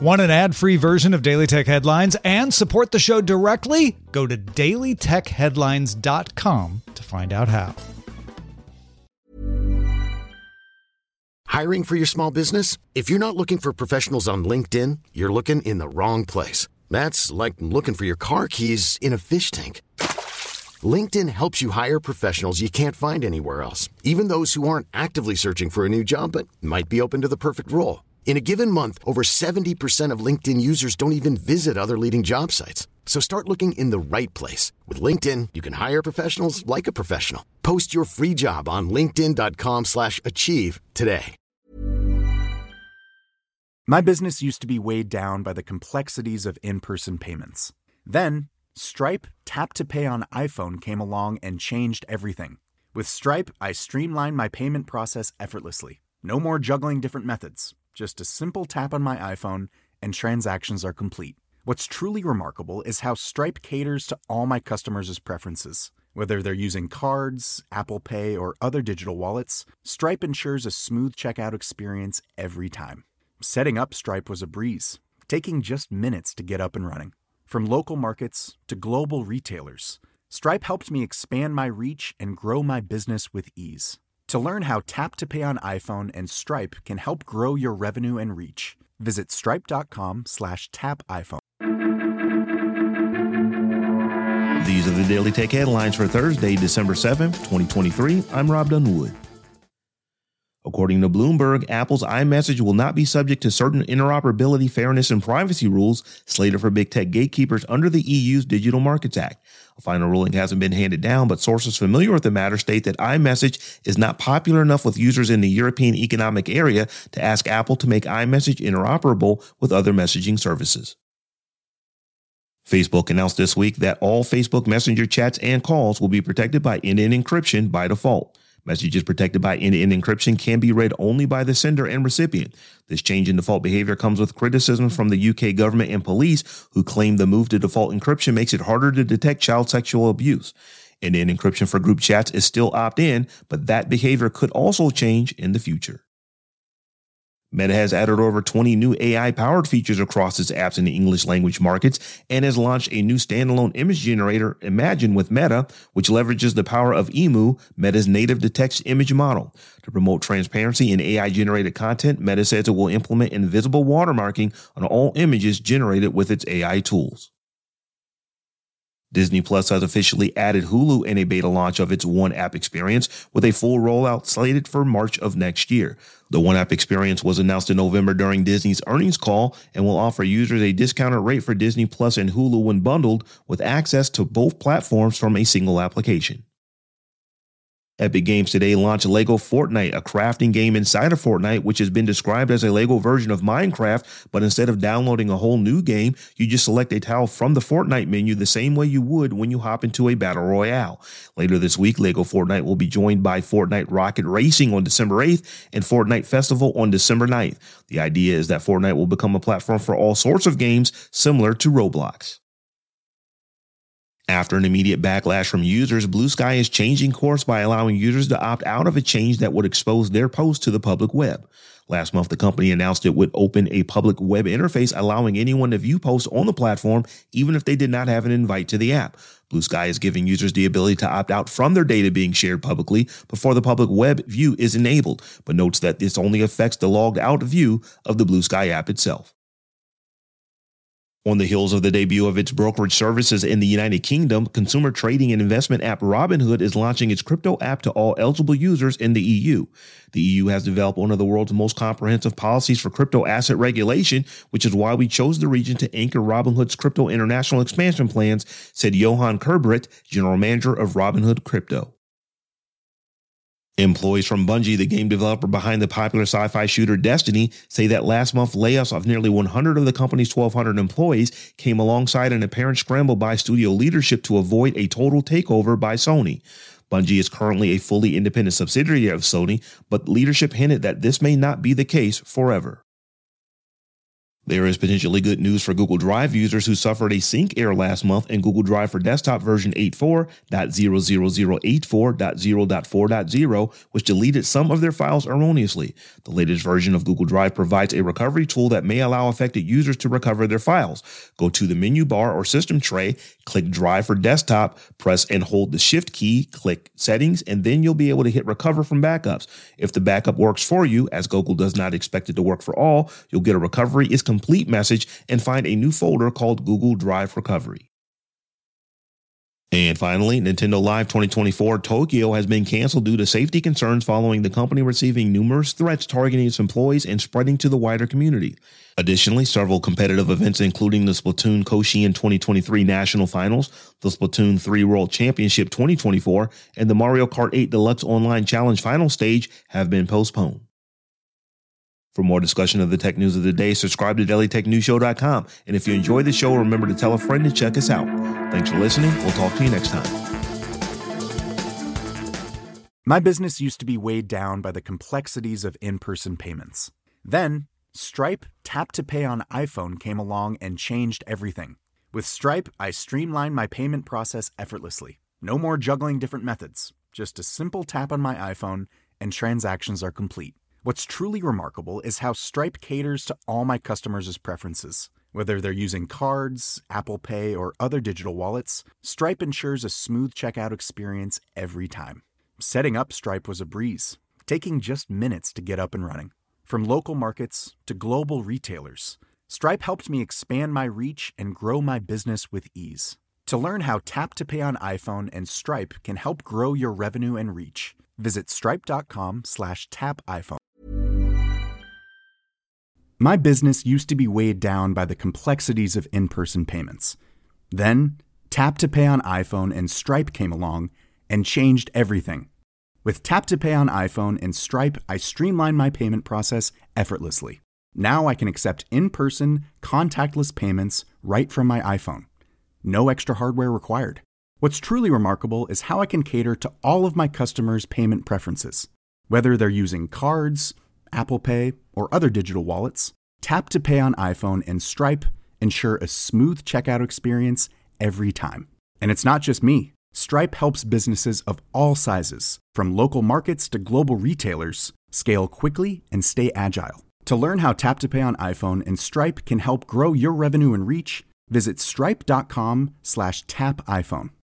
Want an ad-free version of Daily Tech Headlines and support the show directly? Go to dailytechheadlines.com to find out how. Hiring for your small business? If you're not looking for professionals on LinkedIn, you're looking in the wrong place. That's like looking for your car keys in a fish tank. LinkedIn helps you hire professionals you can't find anywhere else, even those who aren't actively searching for a new job but might be open to the perfect role. In a given month, over 70% of LinkedIn users don't even visit other leading job sites. So start looking in the right place. With LinkedIn, you can hire professionals like a professional. Post your free job on linkedin.com/achieve today. My business used to be weighed down by the complexities of in-person payments. Then, Stripe Tap to Pay on iPhone came along and changed everything. With Stripe, I streamlined my payment process effortlessly. No more juggling different methods. Just a simple tap on my iPhone and transactions are complete. What's truly remarkable is how Stripe caters to all my customers' preferences. Whether they're using cards, Apple Pay, or other digital wallets, Stripe ensures a smooth checkout experience every time. Setting up Stripe was a breeze, taking just minutes to get up and running. From local markets to global retailers, Stripe helped me expand my reach and grow my business with ease. To learn how Tap to Pay on iPhone and Stripe can help grow your revenue and reach, visit stripe.com/tapiphone. These are the Daily Tech Headlines for Thursday, December 7th, 2023. I'm Rob Dunwood. According to Bloomberg, Apple's iMessage will not be subject to certain interoperability, fairness, and privacy rules slated for big tech gatekeepers under the EU's Digital Markets Act. A final ruling hasn't been handed down, but sources familiar with the matter state that iMessage is not popular enough with users in the European Economic Area to ask Apple to make iMessage interoperable with other messaging services. Facebook announced this week that all Facebook Messenger chats and calls will be protected by end-to-end encryption by default. Messages protected by end-to-end encryption can be read only by the sender and recipient. This change in default behavior comes with criticism from the UK government and police, who claim the move to default encryption makes it harder to detect child sexual abuse. End-to-end encryption for group chats is still opt-in, but that behavior could also change in the future. Meta has added over 20 new AI-powered features across its apps in the English language markets and has launched a new standalone image generator, Imagen with Meta, which leverages the power of Emu, Meta's native text image model. To promote transparency in AI-generated content, Meta says it will implement invisible watermarking on all images generated with its AI tools. Disney Plus has officially added Hulu in a beta launch of its One App experience, with a full rollout slated for March of next year. The One App experience was announced in November during Disney's earnings call and will offer users a discounted rate for Disney Plus and Hulu when bundled, with access to both platforms from a single application. Epic Games today launched LEGO Fortnite, a crafting game inside of Fortnite, which has been described as a LEGO version of Minecraft, but instead of downloading a whole new game, you just select a tile from the Fortnite menu the same way you would when you hop into a battle royale. Later this week, LEGO Fortnite will be joined by Fortnite Rocket Racing on December 8th and Fortnite Festival on December 9th. The idea is that Fortnite will become a platform for all sorts of games, similar to Roblox. After an immediate backlash from users, Blue Sky is changing course by allowing users to opt out of a change that would expose their posts to the public web. Last month, the company announced it would open a public web interface, allowing anyone to view posts on the platform, even if they did not have an invite to the app. Blue Sky is giving users the ability to opt out from their data being shared publicly before the public web view is enabled, but notes that this only affects the logged out view of the Blue Sky app itself. On the heels of the debut of its brokerage services in the United Kingdom, consumer trading and investment app Robinhood is launching its crypto app to all eligible users in the EU. The EU has developed one of the world's most comprehensive policies for crypto asset regulation, which is why we chose the region to anchor Robinhood's crypto international expansion plans, said Johan Kerbrit, general manager of Robinhood Crypto. Employees from Bungie, the game developer behind the popular sci-fi shooter Destiny, say that last month layoffs of nearly 100 of the company's 1,200 employees came alongside an apparent scramble by studio leadership to avoid a total takeover by Sony. Bungie is currently a fully independent subsidiary of Sony, but leadership hinted that this may not be the case forever. There is potentially good news for Google Drive users who suffered a sync error last month in Google Drive for Desktop version 84.00084.0.4.0, which deleted some of their files erroneously. The latest version of Google Drive provides a recovery tool that may allow affected users to recover their files. Go to the menu bar or system tray, click Drive for Desktop, press and hold the Shift key, click Settings, and then you'll be able to hit Recover from Backups. If the backup works for you, as Google does not expect it to work for all, you'll get a recovery is complete message and find a new folder called Google Drive Recovery. And finally, Nintendo Live 2024 Tokyo has been canceled due to safety concerns following the company receiving numerous threats targeting its employees and spreading to the wider community. Additionally, several competitive events, including the Splatoon Koshien 2023 National Finals, the Splatoon 3 World Championship 2024, and the Mario Kart 8 Deluxe Online Challenge Final Stage, have been postponed. For more discussion of the tech news of the day, subscribe to dailytechnewsshow.com. And if you enjoy the show, remember to tell a friend to check us out. Thanks for listening. We'll talk to you next time. My business used to be weighed down by the complexities of in-person payments. Then, Stripe Tap to Pay on iPhone came along and changed everything. With Stripe, I streamlined my payment process effortlessly. No more juggling different methods. Just a simple tap on my iPhone and transactions are complete. What's truly remarkable is how Stripe caters to all my customers' preferences. Whether they're using cards, Apple Pay, or other digital wallets, Stripe ensures a smooth checkout experience every time. Setting up Stripe was a breeze, taking just minutes to get up and running. From local markets to global retailers, Stripe helped me expand my reach and grow my business with ease. To learn how Tap to Pay on iPhone and Stripe can help grow your revenue and reach, visit stripe.com/tapiphone. My business used to be weighed down by the complexities of in-person payments. Then, Tap to Pay on iPhone and Stripe came along and changed everything. With Tap to Pay on iPhone and Stripe, I streamlined my payment process effortlessly. Now I can accept in-person, contactless payments right from my iPhone. No extra hardware required. What's truly remarkable is how I can cater to all of my customers' payment preferences. Whether they're using cards, Apple Pay, or other digital wallets, Tap to Pay on iPhone and Stripe ensure a smooth checkout experience every time. And it's not just me. Stripe helps businesses of all sizes, from local markets to global retailers, scale quickly and stay agile. To learn how Tap to Pay on iPhone and Stripe can help grow your revenue and reach, visit stripe.com/tapiphone.